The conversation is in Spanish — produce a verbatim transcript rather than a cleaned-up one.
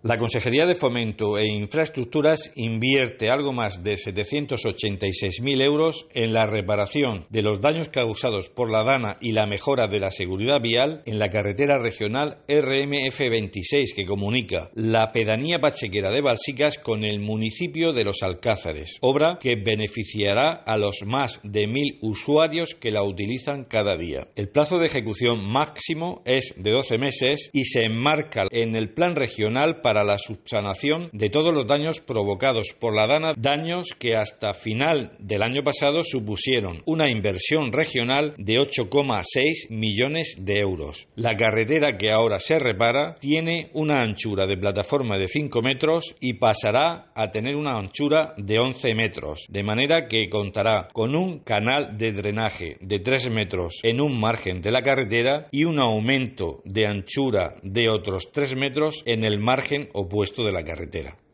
La Consejería de Fomento e Infraestructuras invierte algo más de setecientos ochenta y seis mil euros en la reparación de los daños causados por la Dana y la mejora de la seguridad vial en la carretera regional R M F veintiséis que comunica la pedanía pachequera de Balsicas con el municipio de Los Alcázares, obra que beneficiará a los más de mil usuarios que la utilizan cada día. El plazo de ejecución máximo es de doce meses y se enmarca en el Plan Regional para para la subsanación de todos los daños provocados por la Dana, daños que hasta final del año pasado supusieron una inversión regional de ocho coma seis millones de euros. La carretera que ahora se repara tiene una anchura de plataforma de cinco metros y pasará a tener una anchura de once metros, de manera que contará con un canal de drenaje de tres metros en un margen de la carretera y un aumento de anchura de otros tres metros en el margen opuesto de la carretera.